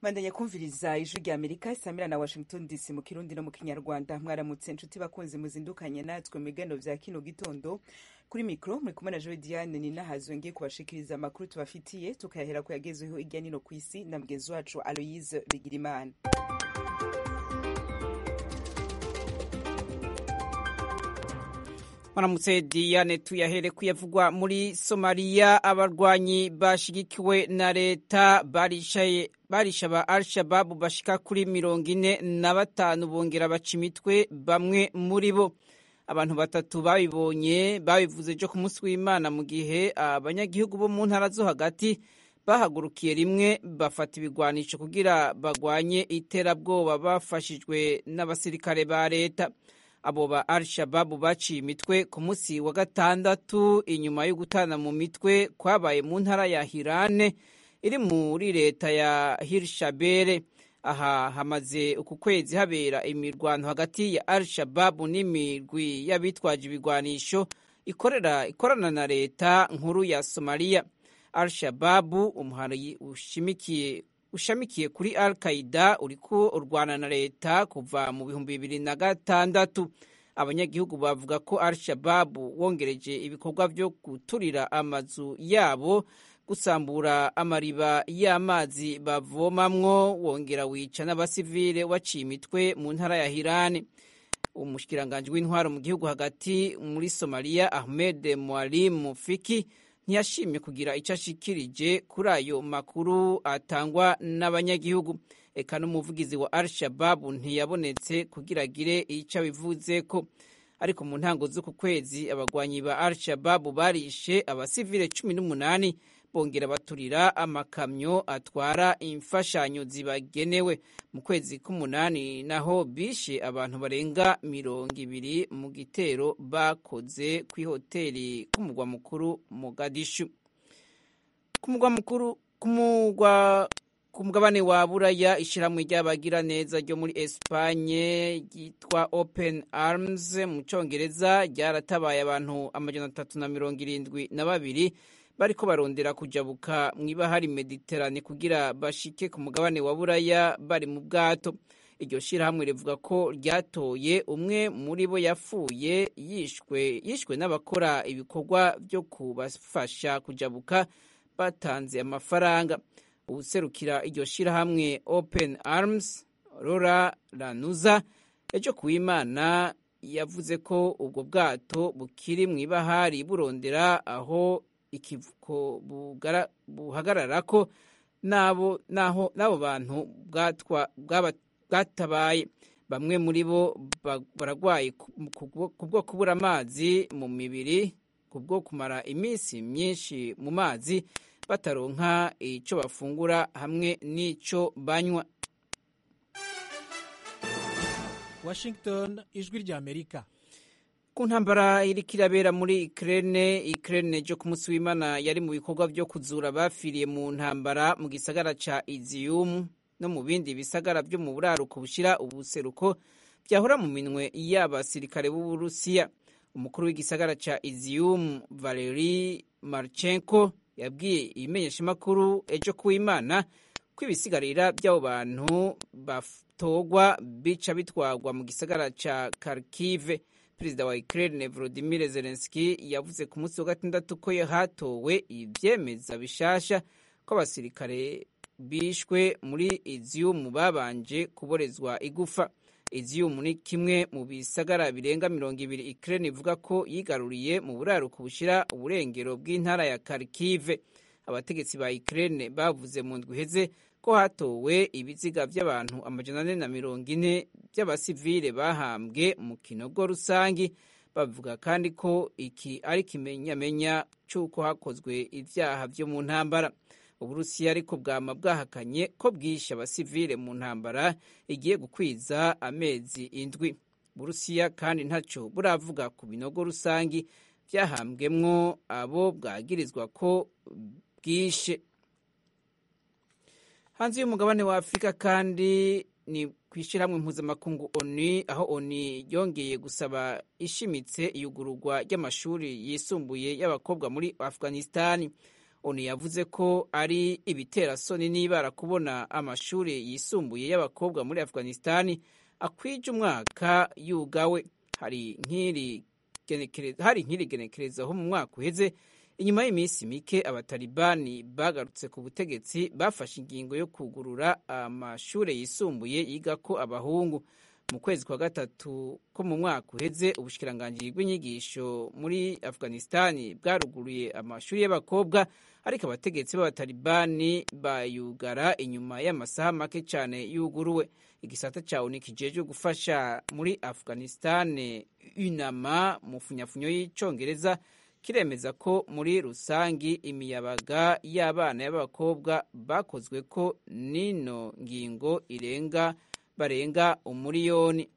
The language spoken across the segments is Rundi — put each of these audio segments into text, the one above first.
bandanya kumviriza ijwi rya Amerika isamira na Washington DC mu Kirundi no mu Kinyarwanda. Mwaramutse nshuti bakunzi muzindukanye natwe mu biganiro vya kino gitondo. Kuri mikro muri kumwe na Joy Diane ni nahazwe ngiye kubashikiriza amakuru tubafitiye tukayahera ku yagezeho irya nino kwisi na mugenzi wacu Aloise Bigirimana. Maramutse Diane, tuyahere kuyavugwa muri Somalia. Abarwanyi bashigikiwe na leta barisha ba Al-Shabaab bashika kuri 45 bongera baca imitwe bamwe muri bo. Abantu batatu babibonye babivuze jo ku munsi w'Imana mu gihe abanyagihugu bo mu ntara zo hagati bahagurukiye rimwe bafata ibigwanisho kugira bagwanye iterabwoba bafashijwe n'abasirikare ba leta. Abo ba Al-Shabaab baciye imitwe ku munsi wa gatandatu inyuma yo gutana mu mitwe kwabaye mu ntara ya Hirane iri muri leta ya Hirshabelle. Aha hamaze uku kwezi habera imirwano hagati ya Al-Shabaab n'imirwi y'abitwaje ibigwanisho ikorana na leta nkuru ya Somalia. Al-Shabaab umuhari ushamikiye kuri Al-Qaeda uriko urwana na leta kuva mu 2006. Abanyagihugu bavuga ko Al-Shabaab wongereje ibikorwa vyo guturira amazu yabo, gusambura amariba y'amazi bavomamwo, wongera wica n'abasivile waciye imitwe mu ntara ya Hirane. Umushikiranganje w'intwaro mu gihugu hagati muri Somalia Ahmed Mwalim Fiki ntiyashimye kugira icyo ashikirije kuri ayo makuru atangwa n'abanyagihugu. Eka n'umuvugizi wa Al-Shabaab ntiyabonetse kugira agire icyo bivuze ko. Ariko mu ntango z'uku kwezi abagwanyi ba Al-Shabaab barishe abasivile 18 bongera baturira amakamyo atwara imfashanyo zibagenewe. Mu kwezi k'umunani naho bishe abantu barenga 200 mu gitero bakoze ku hoteli k'umugwa mukuru Mogadishu. Ku mugabane wa Buraya, ishiramwe ry'abagira neza ryo muri Espagne ryitwa Open Arms mu Congereza ryaratabaye abantu 372 bariko barondera kujabuka mw'ibahari Mediterane kugira bashike ku mugabane wa Buraya bari mu bwato. Iryo shirahamwe rivuga ko ryatoye umwe muri bo yapfuye yishwe n'abakora ibikorwa byo kubafasha kujabuka batanze amafaranga. Userukira iryo shirahamwe Open Arms, Laura Lanuza, ejo kuw'Imana yavuze ko ubwo bwato bukiri mw'ibahari burondera aho ikivuko buhagararako nabo bantu bwatabaye. Bamwe muri bo baragwaye kubwo kubura amazi mu mibiri, kubwo kumara iminsi myinshi mu mazi bataronka ico bafungura hamwe n'ico banywa. Washington, ijwi rya Amerika. Ku ntambara iriko irabera muri Ukraine jo ku munsi w'Imana yari mu bikorwa vyo kuzura bafiriye mu ntambara mu gisagara ca Izium no mu bindi bisagara vyo mu buraruko bushira ubuseruko vyahora mu minwe y'abasirikare b'Uburusiya. Umukuru w'igisagara ca Izium Valery Marchenko yabwiye imenyeshamakuru ejo kuw'Imana ko ibisigarira by'abo bantu batogwa bica bitwagwa mu gisagara ca Kharkiv. Perezida wa Ukraine Volodymyr Zelensky yavuze ku munsi wa gatandatu ko hatowe ivyemeza bishasha ko abasirikare bishwe muri Izium babanje kuborezwa igufa. Izium ni kimwe mu bisagara birenga 200 Ukraine ivuga ko yigaruriye mu buraruko bushira uburengero bw'intara ya Kharkiv. Abategetsi ba Ukraine bavuze mu ndwi iheze ko hatowe ibiziga by'abantu 440 by'abasivile bahambwe mu kinogo rusangi. Bavuga kandi ko iki ari kimenyamenya cy'uko hakozwe ivyaha vyo mu ntambara. Uburusiya ariko bwama bwahakanye ko bwishe abasivile mu ntambara igiye gukwiza amezi 7. Uburusiya kandi ntaco buravuga ku binogo rusangi vyahambwemwo abo bwagirizwa ko bwishe. Hanze y'umugabane wa Afrika kandi ni kwishirahamwe mpuzamakungu ONU, aho ONU yongeye gusaba ishimitse iyugururwa ry'amashuri yisumbuye y'abakobwa muri Afghanistan. onu yavuze ko ari ibiterasoni n'ibara kubona amashuri yisumbuye y'abakobwa muri Afghanistan akwije umwaka yugawe. Hari nk'iri genekerezo aho mu mwaka uheze, inyuma y'iminsi mike abatalibani bagarutse ku butegetsi, bafashe ingingo yo kugurura amashuri yisumbuye yigako abahungu. Mu kwezi kwa gatatu ko mu mwaka uheze, ubushikiranganji bw'inyigisho muri Afghanistan bwaruguruye amashuri y'abakobwa, ariko abategetsi b'abatalibani bayugara inyuma y'amasaha make cyane yuguruwe. Igisata ca ONU kijejwe gufasha muri Afghanistan UNAMA mu funyafunyo y'icongereza kiremeza ko muri rusangi imiyabaga y'abana y'abakobwa bakozwe ko nino ngingo barenga umuriyoni.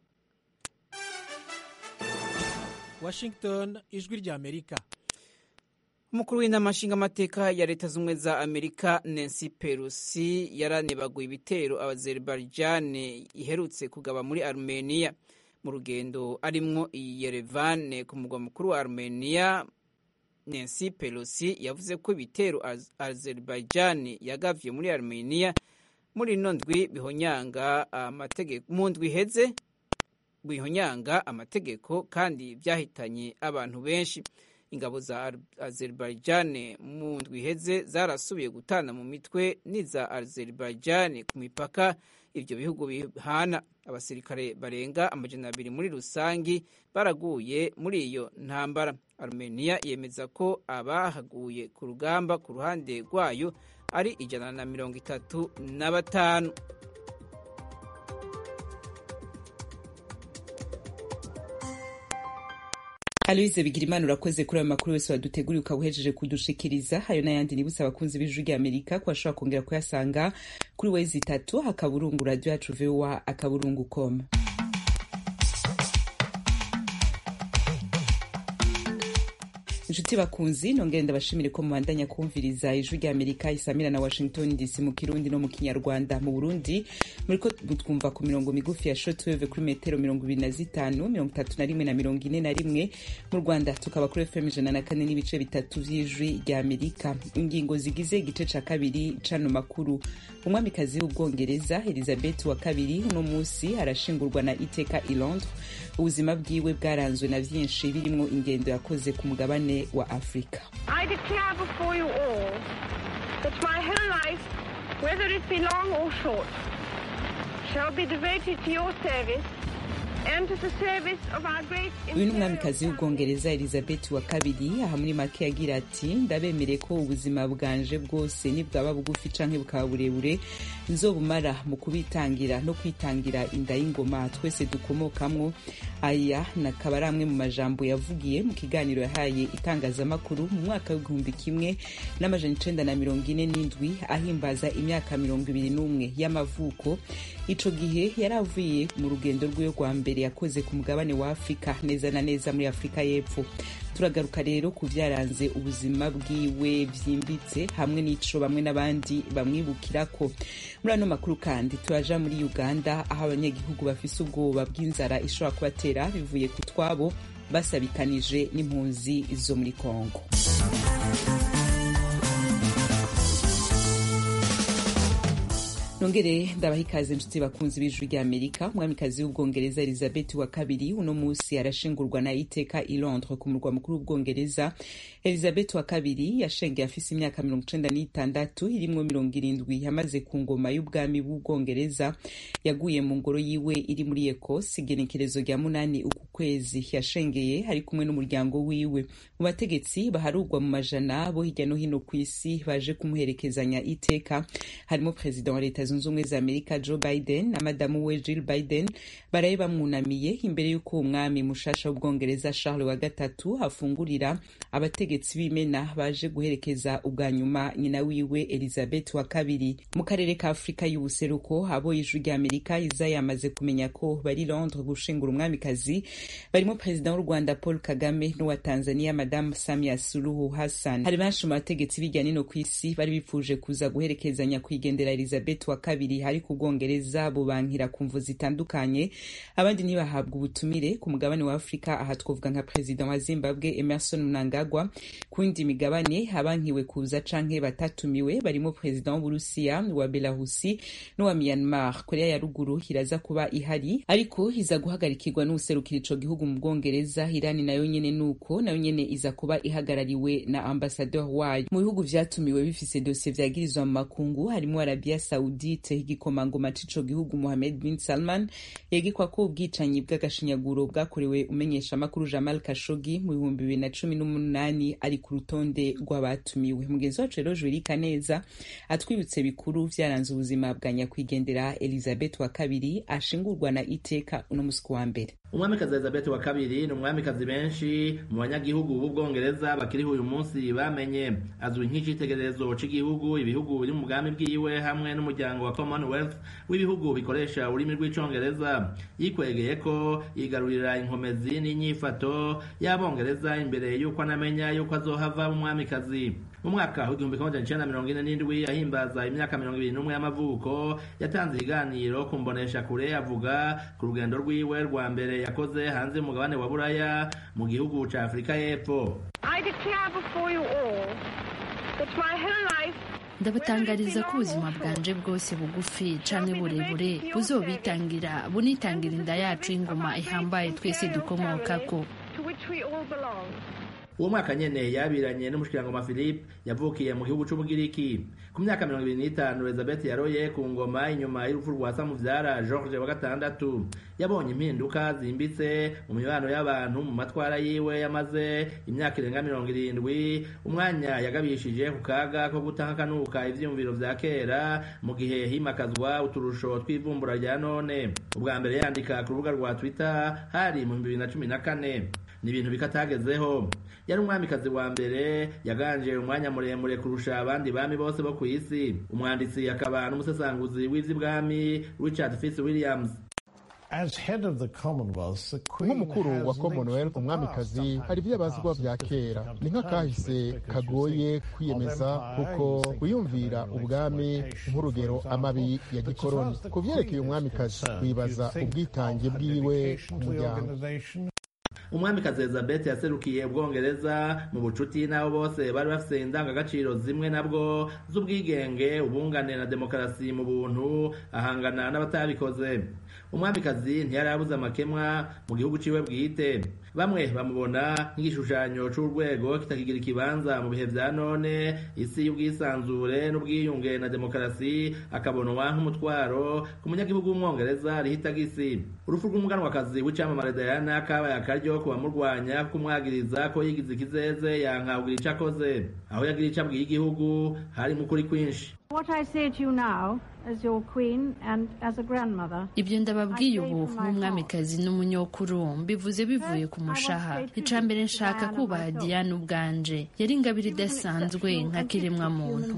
Washington, ijwi rya Amerika. Umukuru w'inama nshingamateka ya Leta Zunze za Amerika Nancy Pelosi yaranebaguye ibitero Azerbaijan iherutse kugaba muri Armenia. Mu rugendo arimwo i Yerevan ku mugwa mukuru wa Armenia, Nancy Pelosi yavuze ko ibitero Azerbaijan yagavye muri Armenia muri ino ndwi bihonyanga amategeko, mu ndwi iheze bihonyanga amategeko kandi byahitanye abantu benshi. Ingabo za Azerbaijan mu ndwi iheze zarasubiye gutana mu mitwe n'iza Azerbaijan ku mipaka ivyo bihugu bihana. Abasirikare barenga 200 muri rusangi baraguye muri iyo ntambara. Armenia yemeza ko abahaguye ku rugamba ku ruhande rwayo ari 135. Aloise Bigirimana urakoze kuri ayo makuru yose waduteguriye ukawuhejeje kudushikiriza. Hayo n'ayandi nibutsa abakunzi b'ijwi rya Amerika ko bashobora kongera kuyasanga kuri wezi 3 akaburungu radio yacu VOA akaburungu.com. Inshuti bakunzi, nongere ndabashimire ko mubandanya kumviriza ijwi rya Amerika isamira na Washington DC mu Kirundi no mu Kinyarwanda. Mu Burundi muriko twumva ku mirongo migufi ya shortwave kuri metero 25, 31 na 41. Mu Rwanda tukaba kuri FM 104 n'ibice bitatu vy'ijwi rya Amerika. Ingingo zigize igice ca kabiri cano makuru. Umwamikazi w'Ubwongereza Elizabeth wa kabiri uno musi arashingurwa na iteka i Londres. Ubuzima bwiwe bwaranzwe na vyinshi birimwo ingendo yakoze ku mugabane wa Afrika. I declare before you all that my whole life, whether it be long or short, shall be devoted to your service and to the service of our great. Uyu ni umwamikazi w'Ubwongereza Elizabeth wa kabiri, aha muri make yagira ati ndabemere ko ubuzima bwanje bwose nibwaba bugufi canke bukaba burebure nzobumara mu kubitangira no kwitangira inda y'ingoma twese dukomokamwo. Aya nakaba ari amwe mu majambo yavugiye mu kiganiro yahaye itangazamakuru mu mwaka w'1947 ahimbaza imyaka 21 y'amavuko. Ico gihe yaravuye mu rugendo rw'yo rwa mbere yakoze ku mugabane wa Afrika, neza na neza muri Afrika y'Epfo. Turagaruka rero ku vyaranze ubuzima bwiwe vyimbitse hamwe n'ico bamwe n'abandi bamwibukirako. Muri ano makuru kandi turaja muri Uganda aho abanyagihugu bafise ubwoba bw'inzara ishobora kubatera bivuye ku twabo basabikanije n'impunzi zo muri Kongo. Nongere ndabaha ikaze inshuti bakunzi b'ijwi rya Amerika. Umwamikazi w'Ubwongereza Elizabeth wa kabiri uno musi arashingurwa na iteka i Londres ku murwa mukuru w'Ubwongereza. Elizabeth wa kabiri yashengeye afise imyaka 96 irimwo 70 yamaze ku ngoma y'ubwami bw'Ubwongereza. Yaguye mu ngoro yiwe iri muri Ecosse igenekerezo rya 8 uku kwezi. Yashengeye hari kumwe n'umuryango wiwe. Mu bategetsi baharugwa mu majana bo hirya no hino ku isi baje kumuherekezanya iteka harimo President wa Leta Zunze Ubumwe za Amerika Joe Biden na madamu we Jill Biden. Baraye bamwunamiye imbere y'uko umwami mushasha w'Ubwongereza Charles wa gatatu afungurira abategetsi b'imena baje guherekeza ubwa nyuma nyina wiwe Elizabeth wa kabiri. Mu karere ka Afrika y'ubuseruko abo ijwi rya Amerika iza yamaze kumenya ko bari Londres gushingura umwamikazi barimo President w'u Rwanda Paul Kagame n'uwa Tanzania Madame Samia Suluhu Hassan. Hari benshi mu bategetsi bijyanye no kwisi bari bipfuje kuza guherekezanya kwigendera Elizabeth wa kabiri hari ku Bwongereza bubankira ku mvu zitandukanye, abandi ntibahabwa ubutumire ku mugabane wa Afrika. Aha twovuga nka President wa Zimbabwe Emmerson Mnangagwa. Ku yindi migabane abankiwe kuza canke batatumiwe barimo President w'Uburusiya, wa Belarusi n'uwa Myanmar. Korea ya ruguru iraza kuba ihari ariko iza guhagarikirwa n'userukira ico gihugu mu Bwongereza. Irani nayo nyene nuko nayo nyene iza kuba ihagarariwe na ambassadeur wayo. Mu bihugu vyatumiwe bifise dossier vyagirizwa mu makungu harimo Arabia Saudite. Igikomangoma c'ico gihugu Mohammed bin Salman yegekwa ko ubwicanyi bw'agashinyaguro bwakorewe umenyesha makuru Jamal Khashoggi mu 2018 ari ku rutonde rw'abatumiwe. Mugenzi wacu rero Jolie Kaneza atwibutse bikuru vyaranze ubuzima bwa nyakwigendera Elizabeth wa kabiri ashingurwa na iteka uno musi wa mbere. Umwamikazi Elizabeth wa kabiri ni umwamikazi benshi mu banyagihugu b'Ubwongereza bakiriho uyu munsi bamenye. Azwi nk'icitegererezo c'igihugu ibihugu biri mu bwami bwiwe hamwe n'umuryango wa Commonwealth w'ibihugu bikoresha ururimi rw'icongereza. Yikwegeye ko yigarurira inkomezi n'inyifato y'Abongereza imbere y'uko anamenya y'uko azohava umwamikazi. Mu mwaka w'igihumbi kimwe magana 1947 ahimbaza imyaka 21 y'amavuko yatanze ikiganiro ku mbonesha kure avuga ku rugendo rwiwe rwa mbere yakoze hanze y'umugabane wa Buraya mu gihugu ca Afrika y'Epfo. I declare before you all that my whole life ndabatangariza ko ubuzima bwanje bwose bugufi canke burebure buzobitangira bunitangira inda yacu y'ingoma ihambaye twese dukomokako. Uwo mwaka nyene yabiranye n'umushikirangoma Philippe yavukiye mu gihugu c'Ubugiriki. Ku myaka 25 Elizabeth yaroye ku ngoma inyuma y'urupfu rwa Samuvyara George wa gatandatu. Yabonye impinduka zimbitse mu mibano y'abantu mu matwara yiwe yamaze imyaka irenga 70, umwanya yagabishije ku kaga ko gutakanuka ivyumviro vya kera mu gihe himakazwa uturusho twivumbura rya none. Ubwa mbere yandika ku rubuga rwa Twitter hari mu 2014. Ni ibintu bikatagezeho. Yari umwamikazi wa mbere yaganje umwanya muremure kurusha abandi bami bose bo ku isi. Umwanditsi akaba n'umusesanguzi w'ivy'ibwami Richard Fitzwilliams. nk'umukuru wa Commonwealth umwamikazi hari ivy'abazwa vya kera ni nk'akahise kagoye kwiyemeza kuko wiyumvira ubwami nk'urugero amabi ya gikoroni. Ku vyerekeye umwamikazi wibaza ubwitange bwiwe ku muryango. Umwamikazi Elizabeth yaserukiye Ubwongereza mu bucuti n'abo bose bari bafise indangagaciro zimwe nabwo z'ubwigenge, ubungane na demokarasi mu buntu, ahangana n'abatabikoze. Umwamikazi ntiyarabuze amakemwa mu gihugu ciwe bwite. Bamwe bamubona nk'igishushanyo c'urwego kitakigira ikibanza mu bihe vya none, isi y'ubwisanzure n'ubwiyunge na demokarasi akabonwa nk'umutwaro ku munyagihugu w'Umwongereza rihitagisi. Urupfu rw'umuganwakazi w'icamamare Diana kabaye akaryo kubamurwanya kumwagiriza ko yigize ikizeze yanka kugira ico akoze. Aho yagira ico abwiye igihugu hari mu kuri kwinshi. What I say to you now as your queen and as a grandmother. Ibyo ndababwiye ubu nk'umwamikazi n'umunyokuru mbivuze bivuye ku mushaha. Icambere nshaka kubaha Diana ubwanje. Yari ingabire idasanzwe nka kiremwa muntu.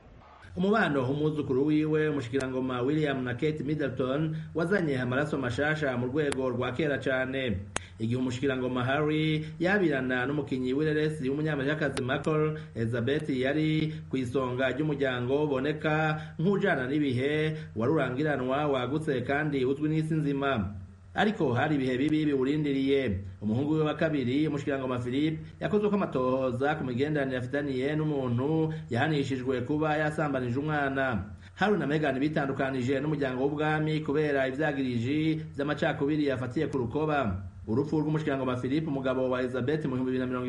Umubano umwuzukuru wiwe umushikirangoma William na Kate Middleton wazanye amaraso mashasha mu rwego rwa kera cane. Igihe umushikirangoma Harry yabirana n'umukinyi w'ireresi w'umunyamerikakazi Michael, Elizabeth yari ku isonga ry'umuryango boneka nk'ujana n'ibihe warurangiranwa wagutse kandi uzwi n'isi nzima. Ariko hari ibihe bibi biwurindiriye. Umuhungu we wa kabiri umushikirangoma Philippe yakozwe ko amatohoza ku migenderanire afitaniye n'umuntu yahanishijwe kuba yasambanije umwana. Harry na Meghan bitandukanije n'umuryango w'ubwami kubera ivyagiriji vy'amacakubiri yafatiye ku rukoba. Urupfu rw'umushikirangoma Philippe umugabo wa Elizabeth mu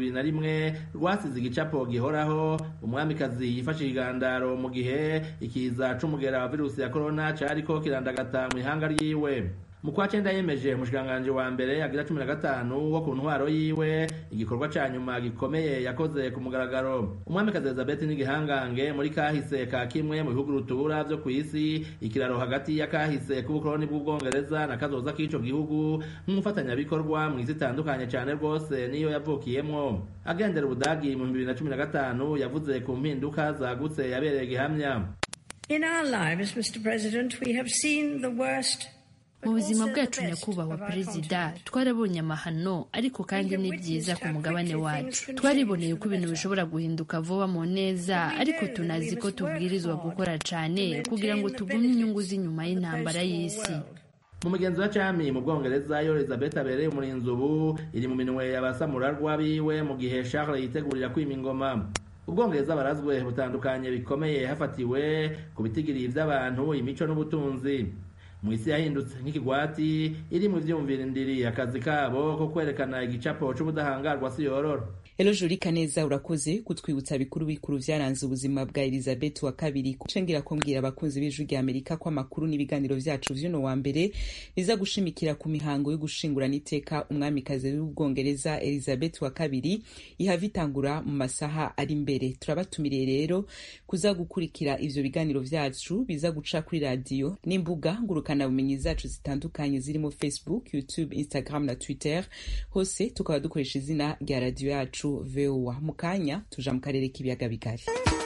2021 rwasize igicapo gihoraho. Umwamikazi yifashije igandaro mu gihe ikiza c'umugera wa virusi ya corona cariko kirandagata mu ihanga ryiwe. Mu kwa cenda yemeje umushikiranganje wa mbere agira 15 wo ku ntwaro yiwe igikorwa ca nyuma gikomeye yakoze ku mugaragaro. Umwamikazi Elizabeth ni gihangange muri kahise ka kimwe mu bihugu rutura vyo kw'isi, ikiraro hagati ya kahise k'ubukoloni bw'Ubwongereza na kazoza k'ico gihugu nk'umufatanyabikorwa mu isi itandukanye cane rwose niyo yavukiyemwo. Agendera Ubudagi mu 2015 yavuze ku mpinduka zagutse yabereye gihamya. In our lives, Mr. President, we have seen the worst mu buzima bwacu nyakubahwa perezida twarabonye amahano ariko kandi ni byiza ku mugabane wacu. Twariboneye ko ibintu bishobora guhinduka vuba mu neza, ariko tunazi ko tubwirizwa gukora cyane kugira ngo tugumye inyungu z'inyuma y'intambara y'isi. mu mugenzi wa cami mu Bwongereza yo Elizabeth abereye umurinzi ubu iri mu minwe y'abasamurarwa biwe mu gihe Charles yitegurira kwima ingoma. Ubwongereza barazwe butandukanye bikomeye hafatiwe ku bitigiri by'abantu, imico n'ubutunzi. Mu isi yahindutse nk'ikigwati iri mu vyumvira indiri akazi kabo ko kwerekana igicapo c'ubudahangarwa si yororo. Elojuri Kaneza urakoze kutwibutsa bikuru bikuru vyaranze ubuzima bwa Elizabeth wa kabiri. Cengira kumbwira abakunzi b'ijwi rya Amerika ko amakuru n'ibiganiro vyacu vy'uno wa mbere biza gushimikira ku mihango yo gushingurana iteka umwamikazi w'Ubwongereza Elizabeth wa kabiri ihava itangura mu masaha ari imbere. Turabatumiriye rero kuza gukurikira ivyo biganiro vyacu biza guca kuri radio n'imbuga ngurukana bumenyi zacu zitandukanye zirimo Facebook, YouTube, Instagram na Twitter. Hose tukaba dukoresha izina rya radio yacu VOA. Mukanya tuja mu karere k'ibiyaga bigari.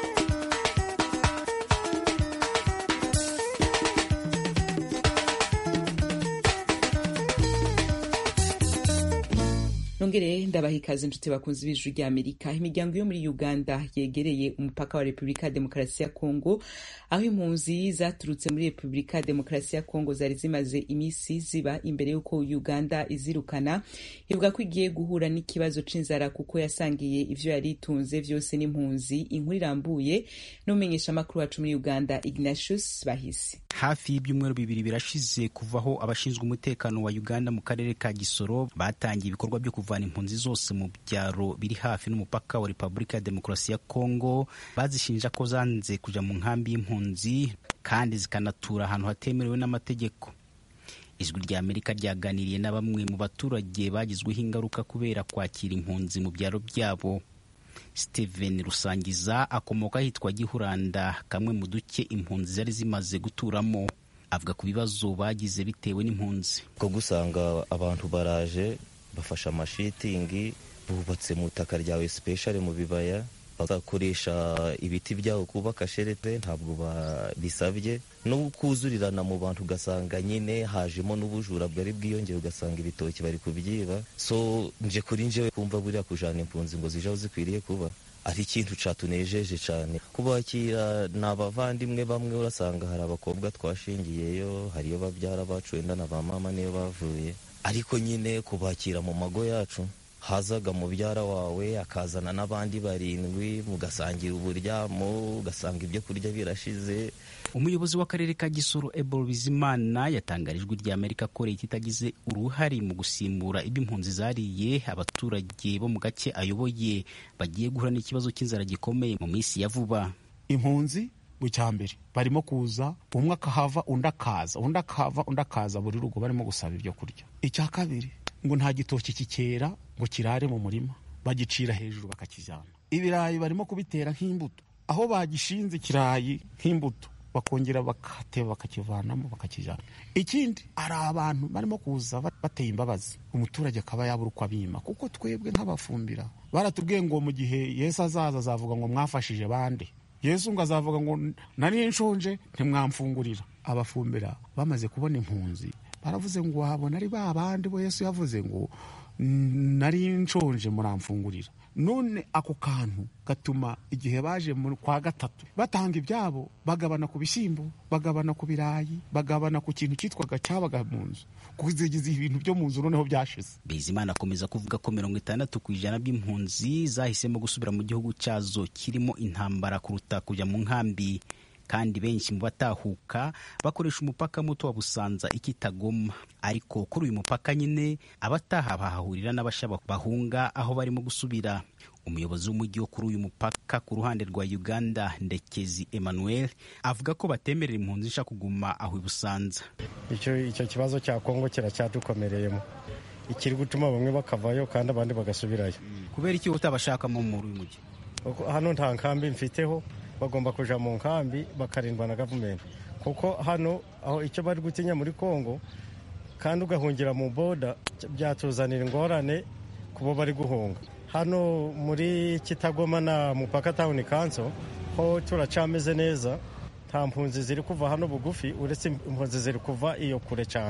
Nongere ndabaha ikaze inshuti bakunzi b'ijwi rya Amerika. Imiryango yo muri Uganda yegereye umupaka wa Repubulika ya Demokarasi ya Kongo, aho impunzi zaturutse muri Repubulika ya Demokarasi ya Kongo zari zimaze imisi ziba imbere y'uko Uganda izirukana, ivuga ko igiye guhura n'ikibazo c'inzara kuko yasangiye ivyo yari itunze vyose n'impunzi. Inkuru irambuye n'umenyesha makuru wacu muri Uganda Ignatius Bahisi. Hafi y'ibyumweru bibiri birashize kuvaho abashinzwe umutekano wa Uganda mu karere ka Gisoro batangiye ibikorwa byo kuvana impunzi zose mu byaro biri hafi n'umupaka wa Repubulika ya Demokarasi ya Kongo, bazishinja ko zanze kuja mu nkambi y'impunzi kandi zikanatura ahantu hatemerewe n'amategeko. Ijwi rya Amerika ryaganiriye na bamwe mu baturage bagizweho ingaruka kubera kwakira impunzi mu byaro byabo. Steven Rusangiza akomoka hitwa Gihuranda, kamwe mu duce impunzi zari zimaze guturamo. Avuga ku bibazo bagize bitewe n'impunzi. Ko gusanga abantu baraje bafasha amashitingi, bubatse mu taka ryawe special mu bibaya, bagakoresha ibiti byaho kubaka sherete, ntabwo babisabye. No kuzurirana mu bantu ugasanga nyine hajemo n'ubujura bwari bwiyongera, ugasanga ibitoki bari kubyiba. So nje kuri njewe kumva buriya kujana impunzi ngo zijaho zikwiriye kuba ari ikintu catunejeje cyane. Kubakira n'abavandimwe bamwe, urasanga hari abakobwa twashingiyeyo, hariyo babyara bacu wenda na ba mama niyo bavuye, ariko nyine kubakira mu mago yacu hazaga mubyara wawe akazana n'abandi 7 mugasangira uburyamo, ugasanga ibyo kurya birashize. Umuyobozi w'akarere ka Gisoro Ebol Bizimana yatangarijwe rya Amerika ko leta itagize uruhari mu gusimbura ibimpunzi zariye. Abaturage bo mu gace ayoboye bagiye guhura n'ikibazo cy'inzara gikomeye mu minsi ya vuba. Impunzi bucyambere barimo kuza, umwe akahava undi akaza, undi akava undi akaza, buri rugo barimo gusaba ibyo kurya. Icya kabiri ngo nta gitoki kikera ngo kirare mu murima, bagicira hejuru bakakijyana. Ibirayi barimo kubitera nk'imbuto, aho bagishinze kirayi nk'imbuto bakongera bakateba bakakivanamo bakakijyana. Ikindi ari abantu barimo kuza bateye imbabazi, umuturage akaba yabura uko abima, kuko twebwe nk'abafumbira baratubwiye ngo mu gihe Yesu azaza azavuga ngo mwafashije bande. Yesu ngo azavuga ngo nari nshonje ntimwamfungurira. Abafumbira bamaze kubona impunzi baravuze ngo wabona ari babandi bo Yesu yavuze ngo nari nshonje muramfungurira. None ako kantu gatuma igihe baje kwa gatatu batanga ibyabo, bagabana ku bishyimbo, bagabana ku birayi, bagabana ku kintu cyitwaga cyabaga mu nzu, kuzigiza ibintu byo mu nzu noneho byashize. Bizimana akomeza kuvuga ko 60% by'impunzi zahisemo gusubira mu gihugu cyazo kirimo intambara kuruta kujya mu nkambi, kandi benshi mu batahuka bakoresha umupaka muto wa Busanza Ikitagoma. Ariko kuri uyu mupaka nyine abataha bahahurira n'abashaka bahunga aho barimo gusubira. Umuyobozi w'umujyi wo kuri uyu mupaka ku ruhande rwa Uganda, Ndekezi Emmanuel, avuga ko batemerera impunzi nshaka kuguma aho i Busanza. Icyo kibazo cya Kongo kiracyadukomereyemo, ikiri gutuma bamwe bakavayo kandi abandi bagasubirayo. Kubera iki utabashakamo muri uyu mujyi? Hano nta nkambi mfiteho, bagomba kuja mu nkambi bakarindwa na gavumenti, kuko hano aho icyo bari gutinya muri Kongo kandi ugahungira mu boda byatuzanira ingorane kubo bari guhunga. Hano muri Kitagoma na mupaka town council ho turacameze neza, nta mpunzi ziri kuva hano bugufi, uretse impunzi ziri kuva iyo kure cyane.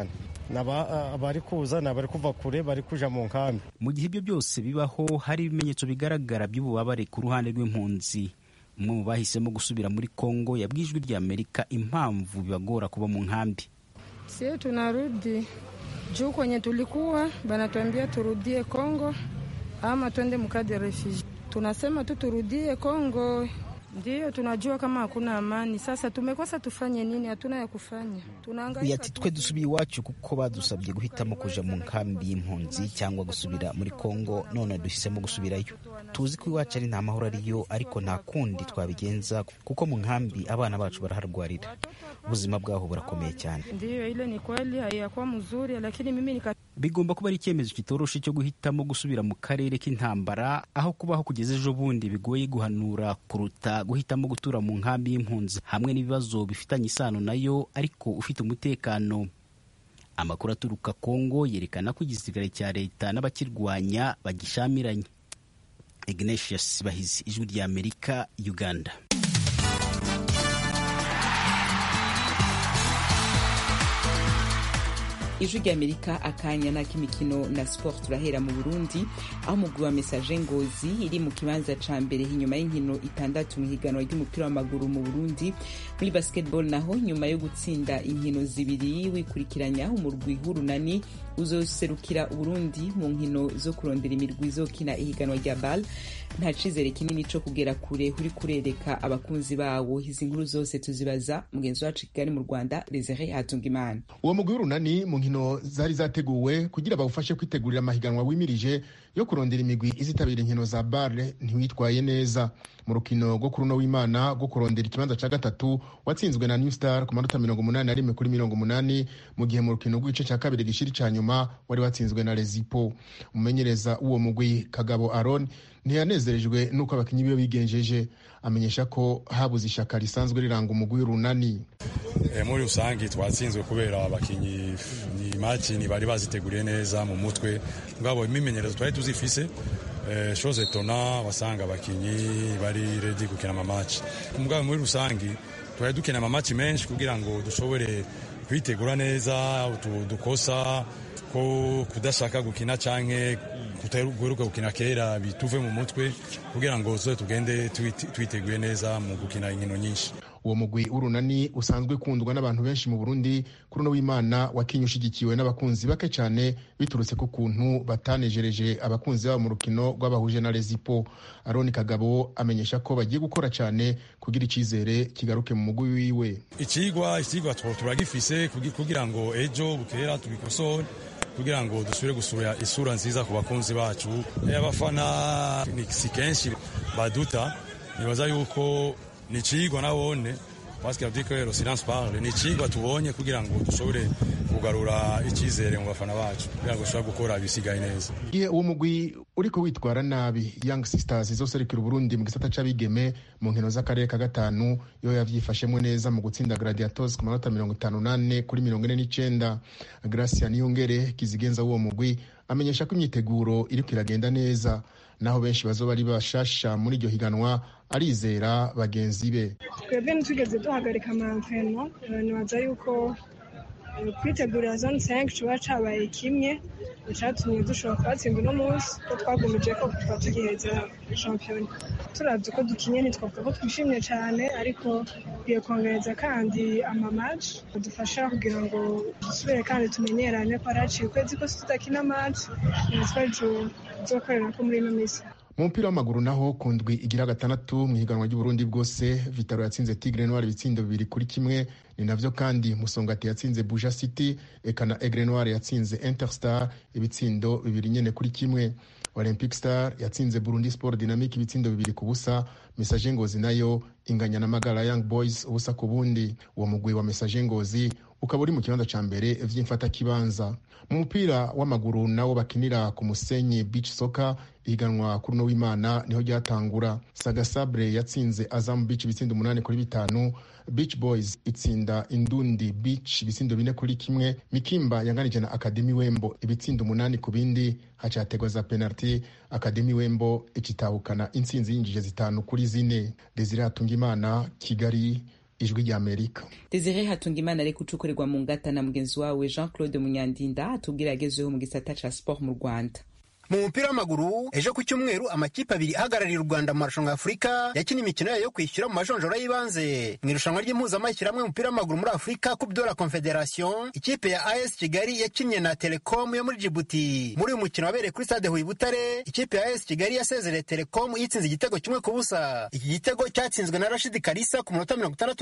abari kuza n'abari kuva kure bari kuja mu nkambi. Mu gihe ibyo byose bibaho, hari ibimenyetso bigaragara by'ububabare ku ruhande rw'impunzi. Umwe mu bahisemo gusubira muri Kongo yabwiye Ijwi ry'Amerika impamvu bibagora kuba mu nkambi. Sie tunarudi juu kwenye tulikuwa banatuambia turudie Kongo ama twende mkade refugee. Tunasema tu turudie Kongo. Ndiyo tunajua kama hakuna amani. Sasa tumekosa tufanye nini? Hatuna ya kufanya. Tunahangaika. Ati twe dusubiye iwacu kuko badusabye guhitamo kuja mu nkambi y'impunzi cyangwa gusubira muri Kongo, none duhisemo gusubirayo. Tuzi ko iwacu ari nta mahoro ariyo, ariko nta kundi twabigenza kuko mu nkambi abana bacu baraharwarira. Ubuzima bwaho burakomeye cyane. Ndiyo ile ni kweli hayakuwa mzuri, lakini mimi bigomba kuba ari icyemezo kitoroshe cyo guhitamo gusubira mu karere k'intambara aho kubaho kugeza ejo bundi bigoye guhanura kuruta guhitamo gutura mu nkambi y'impunzi hamwe n'ibibazo bifitanye isano nayo ariko ufite umutekano. Amakuru aturuka Kongo yerekana ko igisirikare cya leta n'abakirwanya bagishamiranye. Ignatius Bahizi, Ijwi ry'Amerika, Uganda. Ijwi ry'Amerika, akanya n'ak'imikino na sport. Turahera mu Burundi aho umugwi wa Messager Ngozi iri mu kibanza ca mbere inyuma y'inkino 6 mu higanwa ry'umupira w'amaguru mu Burundi. Muri basketball naho nyuma yo gutsinda inkino 2 wikurikiranya, umurwi w'Urunani uzoserukira Burundi mu nkino zo kurondera imirwi izokina ihiganwa rya BAL. Nta cizere kinini co kugera kure uri kurereka abakunzi bawo. Izi nkuru zose tuzibaza mugenzi wacu Kigali mu Rwanda, Desire Hatungimana. Uwo mugwi w'Urunani mu nkino zari zateguwe kugira bawufashe kwitegurira amahiganwa wimirije yo kurondera imigwi izitabira inkino za BAL ntiwitwaye neza. Mu rukino rwo kuruno w'Imana rwo kurondera ikibanza ca gatatu watsinzwe na New Star ku manota 81 kuri 80, mu gihe mu rukino rw'igice ca kabiri gishiri ca nyuma wari watsinzwe na Rezipo. Umumenyereza uwo mugwi Kagabo Aaron ntiyanezerejwe nuko abakinyi biwe bigenjeje, amenyesha ko habuze ishaka risanzwe riranga umugwi w'Urunani. Muri rusangi twatsinzwe kubera abakinyi ni match bari baziteguriye neza mu mutwe, ngabo imimenyerezo twari tuzifise. Chose etona wasanga abakinyi bari ready gukina ama match. Mugabo muri rusangi twari dukina ama match menshi kugira ngo dushobore kwitegura neza, dukosa ko kudashaka gukina canke kutaruguruka gukina kera bituve mu mutwe kugira ngo zo tugende twiteguye neza mu gukina inkino nyinshi. Uwo mugwi w'Urunani usanzwe kundwa n'abantu benshi mu Burundi kuruno w'Imana wakinye ushigikiwe n'abakunzi bake cyane biturutse ku kuntu batanejereje abakunzi babo mu rukino rw'abahuje na Rezipo. Aroni Kagabo amenyesha ko bagiye gukora cyane kugira icizere kigaruke mu mugwi wiwe. Ikigwa turagifise kugira ngo ejo bukera tubikosore kugira ngo dusubire gusura isura nziza ku bakunzi bacu. Abafana si kenshi baduta, nibaza yuko ni cigwa nabone basket dikero silence parle, ni cigwa tubonye kugira ngo dushobore kugarura icizere mu bafana bacu kugira ngo dushobore gukora bisigaye neza. Iye uwo mugwi uriko witwara nabi, Young Sisters izoserukira Burundi mu gisata c'abigeme mu nkino z'akarere ka gatanu yo yavyifashemwe neza mu gutsinda Gladiators ku manota 58 kuri 49. Gracia Niyongere kizigenza uwo mugwi amenyesha ko imyiteguro iriko iragenda neza, naho benshi bazoba ari bashasha muri iryo higanwa arizera bagenzi be. Twebwe ntitugeze duhagarika amampeno, nibaza yuko kwitegurira zone 5 cuba cabaye kimwe icatumye dushobora kubatsinda uno munsi ko twagumije ko tuba tugiheza shampiyona. Turavye ko dukinye ntitwavuga ko twishimye cane, ariko biye kongereza kandi amamatch adufasha kugira ngo dusubire kandi tumenyerane ko araciye ukwezi ko tutakina match natwe tuzokorera ko muri ino misi. Mu mupira w'amaguru naho kundwi igira gatandatu mu higanwa ry'Uburundi bwose, Vitaro yatsinze Tigre Noir ibitsindo 2-1, ni navyo kandi Musongati yatsinze Buja City, eka na Aigle Noir yatsinze Interstar ibitsindo 2-1. Olympic Star yatsinze Burundi Sport Dynamic ibitsindo 2-0. Messager Ngozi nayo inganya na Magara Young Boys ubusa ku bundi. Uwo mugwi wa Messager Ngozi ukaba uri mu kibanza ca mbere vy'imfata kibanza. Mu mupira w'amaguru nawo bakinira ku Musenyi Beach Soccer, ihiganwa kuruno w'Imana niho ryatangura. Saga Sabre yatsinze Azam Beach ibitsindo 8-5. Beach Boys itsinda Indundi Beach ibitsindo 4-1. Mikimba yanganije na Academy Wembo ibitsindo 8-2. Hacategwa za penalty, Academy Wembo ikitahukana intsinzi yinjije 5-4. Desire Hatungimana, Kigali, ijwi ry'Amerika. Desire Hatungimana ari gucukurirwa mu ngata na mugenzi wawe Jean Claude Munyandinda atubwira yagezeho mu gisata ca sport mu Rwanda. Mu mupira w'amaguru ejo ku cyumweru amakipe abiri ahagarariye u Rwanda mu marushanwa y'Afurika yakina imikino yayo yo kwishyura mu majonjora y'ibanze mu irushanwa ry'impuzamashyirahamwe y'umupira w'amaguru muri Afurika Coupe de la Confederation. Ikipe ya AS Kigali yakinnye na Telecom yo muri Djibouti. Muri uyu mukino wabereye kuri stade Huye Butare, ikipe ya AS Kigali yasezereye Telecom yitsinze igitego kimwe ku busa. Iki gitego cyatsinzwe na Rashid Kalisa ku munota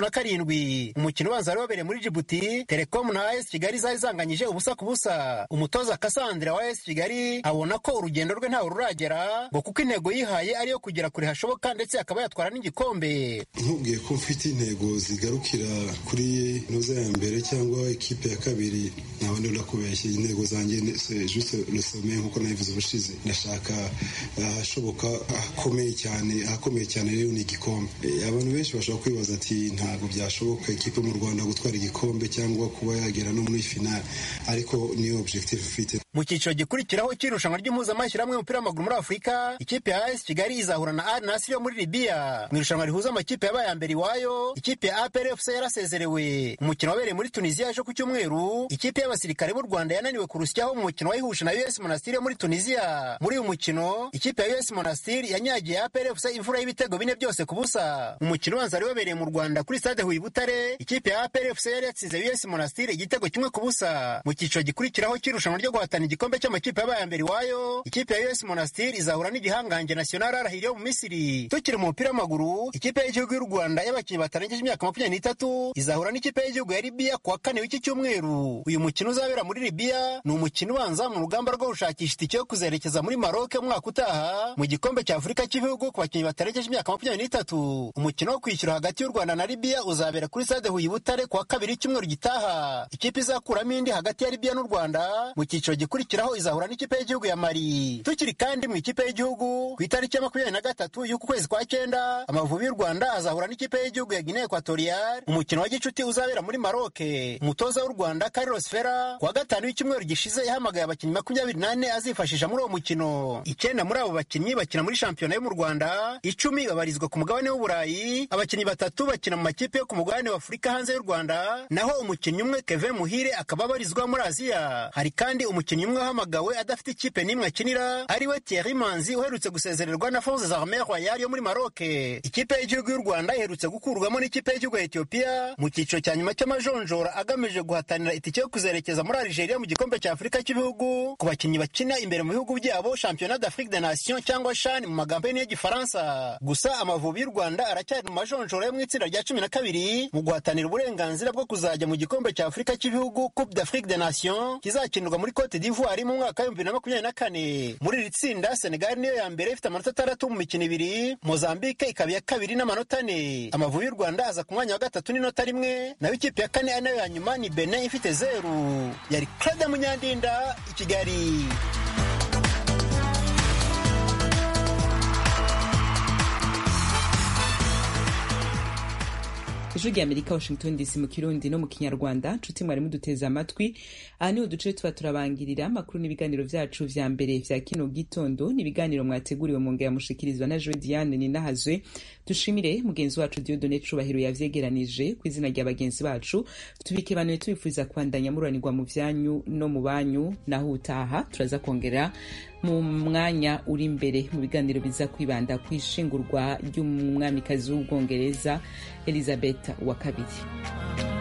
67. Umukino ubanza wari wabereye muri Djibouti, Telecom na AS Kigali zari zanganyije ubusa ku busa. Umutoza Cassandra wa AS Kigali abona ko urugendo rwe ntawe ruragera ngo kuko intego yihaye ariyo kugera kure hashoboka ndetse akaba yatwara n'igikombe. Nkubwiye ko mfite intego zigarukira kuri noza ya mbere cyangwa ikipe ya kabiri, nawe ndakubeshye. Intego zanjye c'est juste le sommet nkuko nabivuze ubushize. Ndashaka ahashoboka akomeye cyane rero ni igikombe. Abantu benshi bashobora kwibaza ati ntabwo byashoboka ikipe mu Rwanda gutwara igikombe cyangwa kuba yagera no muri finale, ariko niyo objective mfite. Mu cyiciro gikurikiraho cy'irushanwa ry'impuzamashyirahamwe y'umupira w'amaguru muri Afurika, ikipe ya AS Kigali izahura na Al Nassr yo muri Libya. Mu irushanwa rihuza amakipe yabaye ya mbere iwayo, ikipe ya APR FC yarasezerewe. Umukino wabereye muri Tunisia ejo ku cyumweru, ikipe y'abasirikare b'u Rwanda yananiwe kurusyaho mu mukino wayihuje na US Monastir yo muri Tunisia. Muri uyu mukino, ikipe ya US Monastir yanyagiye APR FC imvura y'ibitego 4 byose ku busa. Umukino ubanza wari wabereye mu Rwanda kuri stade Huye Butare, ikipe ya APR FC yari yatsinze US Monastir igitego kimwe ku busa. Mu cyiciro gikurikiraho cy'irushanwa ryo guhatana igikombe cy'amakipe yabaye ya mbere iwayo, ikipe ya US Monastir izahura n'igihangange National Al Ahly yo mu Misiri. Tukiri mu mupira w'amaguru, ikipe y'igihugu y'u Rwanda y'abakinnyi batarengeje imyaka 23 izahura n'ikipe y'igihugu ya Libya kuwa 4 w'iki cyumweru. Uyu mukino uzabera muri Libya ni umukino ubanza mu rugamba rwo gushakisha itike yo kuzerekeza muri Maroc umwaka utaha mu gikombe cya Afurika cy'ibihugu ku bakinnyi batarengeje imyaka 23. Umukino wo kwishyura hagati y'u Rwanda na Libya uzabera kuri stade Huye Butare kuwa 2 w'icyumweru gitaha. Ikipe izakuramo indi hagati ya Libya n'u Rwanda mu cyiciro gikurikiraho izahura n'ikipe y'igihugu ya Mali. Tukiri kandi mu ikipe y'igihugu ku itariki ya 23 y'uku kwezi kwa 9, Amavubi y'u Rwanda azahura n'ikipe y'igihugu ya Guinea Equatorial. Umukino wa gicuti uzabera muri Maroc. Umutoza w'u Rwanda Carlos Ferra kuwa 5 w'icyumweru gishize yahamagaye abakinnyi 24 azifashisha muri uwo mukino. 9 muri abo bakinnyi bakina muri shampiyona yo mu Rwanda, 10 babarizwa ku mugabane w'Uburayi, abakinnyi 3 bakina mu makipe yo ku mugabane wa Afurika hanze y'u Rwanda, naho umukinnyi umwe Kevin Muhire akaba abarizwa muri Aziya. Hari kandi umukinnyi umwe wahamagawe adafite ikipe n'imwe akinira, ariwe Thierry Manzi uherutse gusezererwa na Forces Armées Royales yo muri Maroc. Ikipe y'igihugu y'u Rwanda iherutse gukurwamo n'ikipe y'igihugu ya Ethiopia mu cyiciro cya nyuma cy'amajonjora agamije guhatanira itike yo kuzerekeza muri Algeria mu gikombe cya Afurika cy'ibihugu ku bakinnyi bakina imbere mu bihugu byabo, Championnat d'Afrique des Nations cyangwa CHAN mu magambo y'Igifaransa. Gusa Amavubi y'u Rwanda aracyari mu majonjora yo mu itsinda rya 12 mu guhatanira uburenganzira bwo kuzajya mu gikombe cya Afurika cy'ibihugu Coupe d'Afrique des Nations kizakinirwa muri Cote d'Ivoire mu mwaka wa 2024. Muri iri tsinda Senegal niyo ya mbere ifite amanota 6 mu mikino 2, Mozambique ikaba ya 2 n'amanota 4. Amavubi y'u Rwanda aza ku mwanya wa 3 n'inota 1, naho ikipe ya 4 nayo ya nyuma ni Benin ifite 0. Yari Claude Munyandinda i Kigali. Ijwi ry'Amerika, Washington DC mu Kirundi no mu Kinyarwanda. Nshuti mwari muduteze amatwi, aha niho duce tuba turabangirira amakuru n'ibiganiro vyacu vya mbere vya kino gitondo. N'ibiganiro mwateguriwe mwongera mushikirizwa na Joe Diane Ninahazwe. Dushimire mugenzi wacu Dieudonné Cubahiro yavyegeranije ku izina rya bagenzi bacu. Tubike banuye tubifuriza kwandanya muranirwa mu vyanyu no mu banyu, naho utaha turaza kongera mu mwanya uri imbere mu biganiro biza kwibanda kwishingurwa ry'umwamikazi w'Ubwongereza Elizabeth wa kabiri.